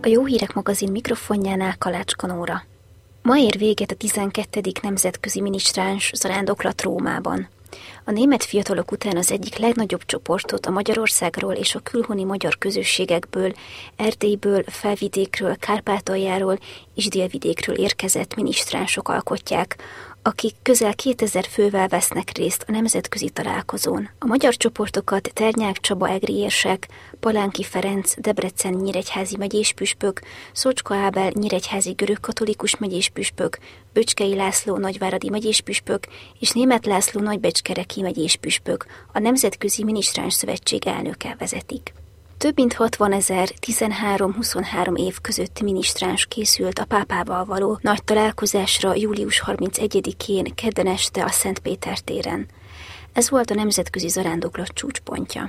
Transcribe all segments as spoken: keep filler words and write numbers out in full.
A Jó Hírek magazin mikrofonjánál Kalácska Nóra. Ma ér véget a tizenkettedik nemzetközi minisztráns zarándoklat Rómában. A német fiatalok után az egyik legnagyobb csoportot a Magyarországról és a külhoni magyar közösségekből, Erdélyből, Felvidékről, Kárpátaljáról és Délvidékről érkezett minisztránsok alkotják, akik közel kétezer fővel vesznek részt a nemzetközi találkozón. A magyar csoportokat Ternyák Csaba egri érsek, Palánki Ferenc Debrecen nyíregyházi megyéspüspök, Szocska Ábel nyíregyházi görögkatolikus megyéspüspök, Böcskei László nagyváradi megyéspüspök és Németh László nagybecskereki megyéspüspök, a Nemzetközi Minisztráns Szövetség elnöke vezetik. Több mint hatvanezer tizenhárom-huszonhárom év közötti minisztráns készült a pápával való nagy találkozásra július harmincegyedikén kedden este a Szent Péter téren. Ez volt a nemzetközi zarándoklat csúcspontja.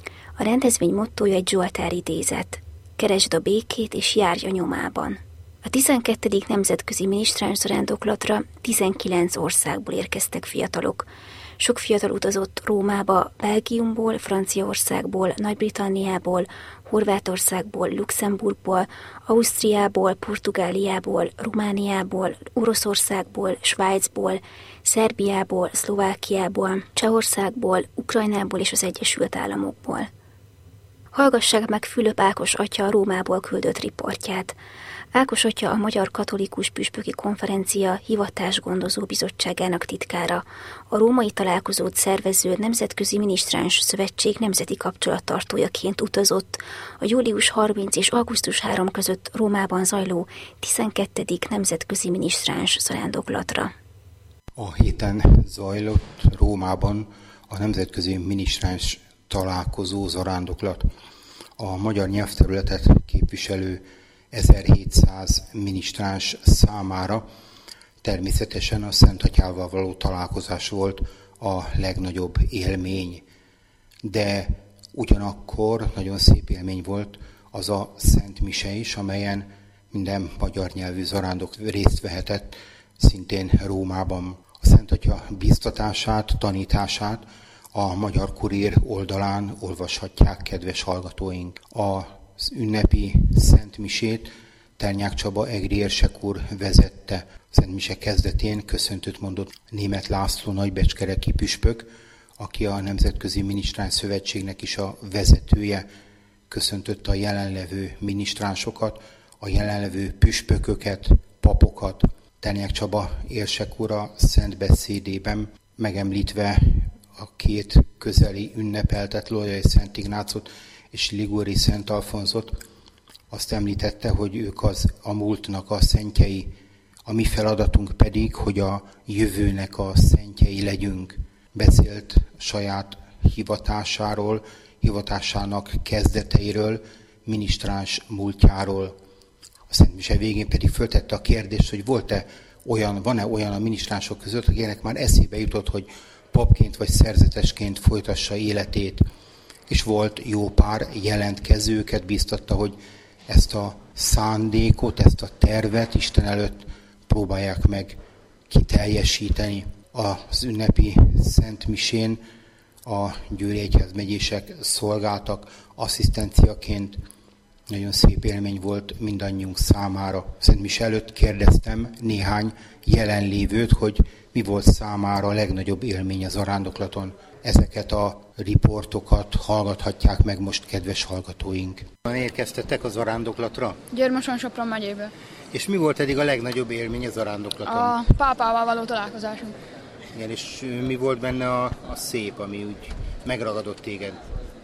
A rendezvény mottója egy zsoltár idézet: keresd a békét és járj a nyomában. A tizenkettedik nemzetközi minisztráns zarándoklatra tizenkilenc országból érkeztek fiatalok. Sok fiatal utazott Rómába Belgiumból, Franciaországból, Nagy-Britanniából, Horvátországból, Luxemburgból, Ausztriából, Portugáliából, Romániából, Oroszországból, Svájcból, Szerbiából, Szlovákiából, Csehországból, Ukrajnából és az Egyesült Államokból. Hallgassák meg Fülöp Ákos atya a Rómából küldött riportját. Ákos atya a Magyar Katolikus Püspöki Konferencia Hivatásgondozó Bizottságának titkára, a római találkozót szervező Nemzetközi Minisztráns Szövetség nemzeti kapcsolattartójaként utazott a július harmincadika és augusztus harmadika között Rómában zajló tizenkettedik nemzetközi minisztráns zarándoklatra. A héten zajlott Rómában a Nemzetközi Minisztráns találkozó zarándoklat. A magyar nyelvterületet képviselő ezerhétszáz minisztráns számára természetesen a Szent Atyával való találkozás volt a legnagyobb élmény. De ugyanakkor nagyon szép élmény volt az a Szent Mise is, amelyen minden magyar nyelvű zarándok részt vehetett, szintén Rómában. A Szent Atya bíztatását, tanítását a Magyar Kurír oldalán olvashatják, kedves hallgatóink. Az ünnepi Szent Misét Ternyák Csaba egri érsek úr vezette. A Szent Mise kezdetén köszöntőt mondott Németh László nagybecskereki püspök, aki a Nemzetközi Minisztráns Szövetségnek is a vezetője. Köszöntötte a jelenlevő minisztránsokat, a jelenlevő püspököket, papokat. Ternyák Csaba érsek úr a szent beszédében megemlítve a két közeli ünnepeltet, Lolyai Szent Ignácot és Liguri Szent Alfonzot, azt említette, hogy ők az a múltnak a szentjei, a mi feladatunk pedig, hogy a jövőnek a szentjei legyünk. Beszélt saját hivatásáról, hivatásának kezdeteiről, minisztráns múltjáról. A Szent Mise végén pedig föltette a kérdést, hogy volt-e olyan, van-e olyan a minisztránsok között, akinek már eszébe jutott, hogy papként vagy szerzetesként folytassa életét. És volt jó pár jelentkezőket, bíztatta, hogy ezt a szándékot, ezt a tervet Isten előtt próbálják meg kiteljesíteni. Az ünnepi Szent Misén a győri egyházmegyések szolgáltak asszisztenciaként. Nagyon szép élmény volt mindannyiunk számára. Szent Mise előtt kérdeztem néhány jelenlévőt, hogy mi volt számára a legnagyobb élmény a zarándoklaton. Ezeket a riportokat hallgathatják meg most, kedves hallgatóink. Érkeztettek a zarándoklatra? Győr-Moson-Sopron megyéből. És mi volt eddig a legnagyobb élmény a zarándoklaton? A pápával való találkozásunk. Igen, és mi volt benne a, a szép, ami úgy megragadott téged?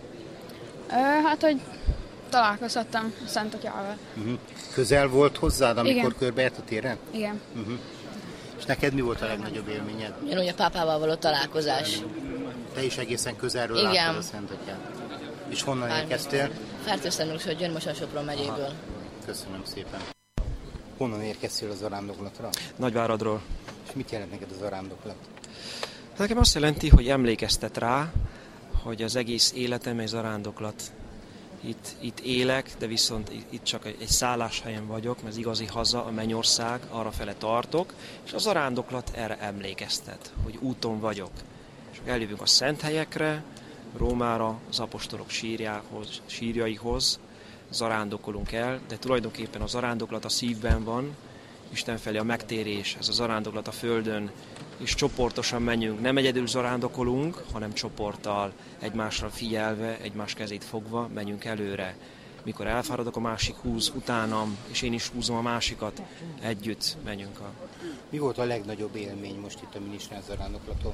Ö, hát, hogy találkozhattam a Szent Atyával. Uh-huh. Közel volt hozzád, amikor Igen. körbejárt a téren? Igen. Uh-huh. És neked mi volt a legnagyobb élményed? Ugyanúgy a pápával való találkozás. Te is egészen közelről Igen. láttad a Szent Atyát. És honnan Bármi. érkeztél? Fertőztenúsról, Győr-Moson-Sopron megyéből. Aha. Köszönöm szépen. Honnan érkeztél a zarándoklatra? Nagyváradról. És mit jelent neked a zarándoklat? Nekem azt jelenti, hogy emlékeztet rá, hogy az egész életem egy zarándoklat. Itt, itt élek, de viszont itt csak egy szálláshelyen vagyok, mert az igazi haza, a mennyország, arra fele tartok, és a zarándoklat erre emlékeztet, hogy úton vagyok. És eljövünk a szent helyekre, Rómára, az apostolok sírjához, sírjaihoz, zarándokolunk el, de tulajdonképpen a zarándoklat a szívben van, Isten felé a megtérés, ez a zarándoklat a földön, és csoportosan menjünk, nem egyedül zarándokolunk, hanem csoporttal, egymásra figyelve, egymás kezét fogva menjünk előre. Mikor elfáradok, a másik húz utánam, és én is húzom a másikat, együtt menjünk. A... Mi volt a legnagyobb élmény most itt a minisztráns zarándoklaton?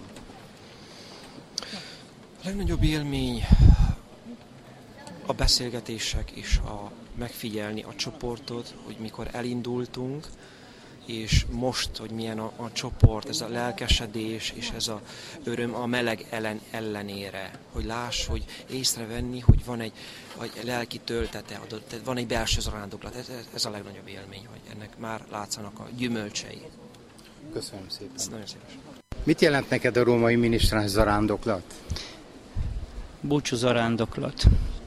A legnagyobb élmény a beszélgetések és a megfigyelni a csoportot, hogy mikor elindultunk, és most, hogy milyen a, a csoport, ez a lelkesedés, és ez a öröm a meleg ellen, ellenére, hogy láss, hogy észrevenni, hogy van egy, egy lelki töltete, adott, van egy belső zarándoklat, ez, ez a legnagyobb élmény, hogy ennek már látszanak a gyümölcsei. Köszönöm szépen. Ez nagyon szíves. Mit jelent neked a római minisztráns zarándoklat? Búcsú zarándoklat.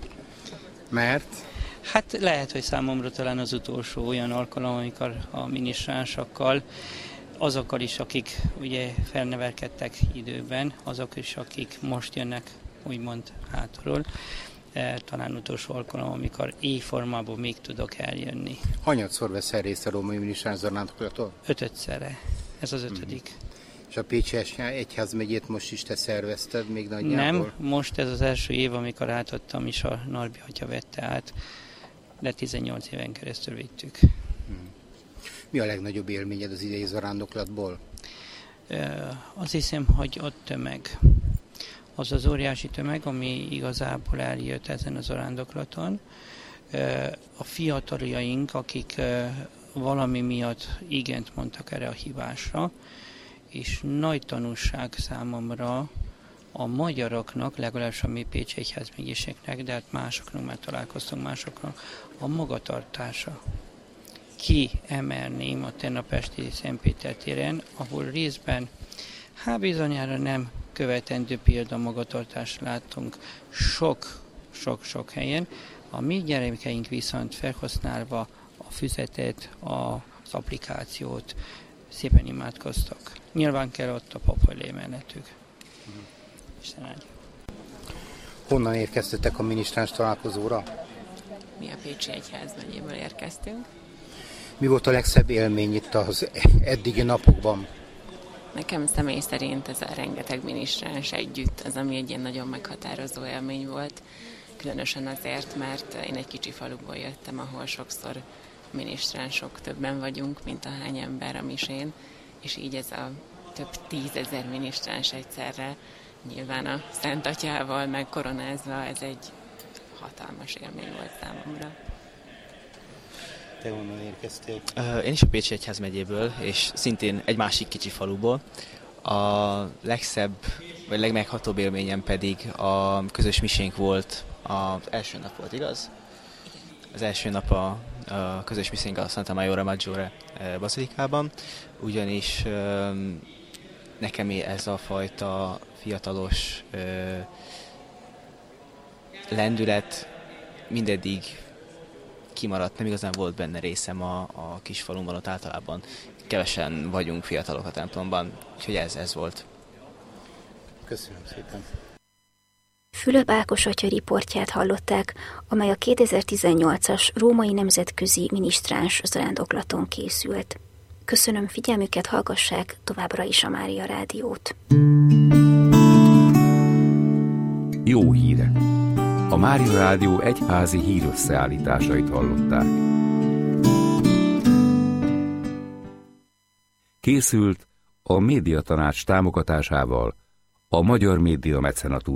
Mert? Hát lehet, hogy számomra talán az utolsó olyan alkalom, amikor a minisztránsakkal, azokkal is, akik ugye felnevelkedtek időben, azok is, akik most jönnek, úgymond hátulról, e, talán utolsó alkalom, amikor éjformában még tudok eljönni. Hanyatszor veszel részt a római minisztráns zarándoklaton? Ötödszerre. Ez az ötödik. Mm. És a Pécsi Egyházmegyét most is te szervezted még nagyjából? Nem, most ez az első év, amikor átadtam is, a Narbi atya vette át, de tizennyolc éven keresztül vittük. Hmm. Mi a legnagyobb élményed az idei zarándoklatból? Azt hiszem, hogy a tömeg. Az az óriási tömeg, ami igazából eljött ezen a zarándoklaton. A fiataljaink, akik valami miatt igent mondtak erre a hívásra, és nagy tanulság számomra a magyaroknak, legalábbis a mi Pécsi Egyházmegyéseknek, de hát másoknak már találkoztunk másoknak, a magatartása. Ki emelném a tegnap esti Szent Péter téren, ahol részben, hát bizonyára nem követendő példa magatartást láttunk sok-sok-sok helyen. A mi gyerekeink viszont felhasználva a füzetet, az applikációt szépen imádkoztak. Nyilván kell ott a pap elé mellettük. Isten áldja. Honnan érkeztetek a minisztráns találkozóra? Mi a Pécsi Egyházmegyéből érkeztünk. Mi volt a legszebb élmény itt az eddigi napokban? Nekem személy szerint ez a rengeteg minisztráns együtt, az, ami egy ilyen nagyon meghatározó élmény volt. Különösen azért, mert én egy kicsi faluból jöttem, ahol sokszor minisztránsok többen vagyunk, mint a hány ember a misén, és így ez a több tízezer minisztráns egyszerre, nyilván a Szent Atyával megkoronázva, ez egy hatalmas élmény volt számomra. Te honnan érkeztél? Én is a Pécsi Egyházmegyéből, és szintén egy másik kicsi faluból. A legszebb, vagy legmeghatóbb élményem pedig a közös misénk volt, az első nap volt, igaz? Az első nap a, a közös misénk a Santa Maria Maggiore bazilikában, ugyanis nekem ez a fajta fiatalos lendület mindeddig kimaradt, nem igazán volt benne részem a, a kis falumban, ott általában kevesen vagyunk fiatalok a templomban, úgyhogy ez, ez volt. Köszönöm szépen. Fülöp Ákos atya riportját hallották, amely a kétezer-tizennyolcas római nemzetközi minisztráns zarándoklaton készült. Köszönöm figyelmüket, hallgassák továbbra is a Mária Rádiót. Jó híre! A Mária Rádió egyházi hírösszeállításait hallották. Készült a Médiatanács támogatásával a Magyar Média Mecenatúra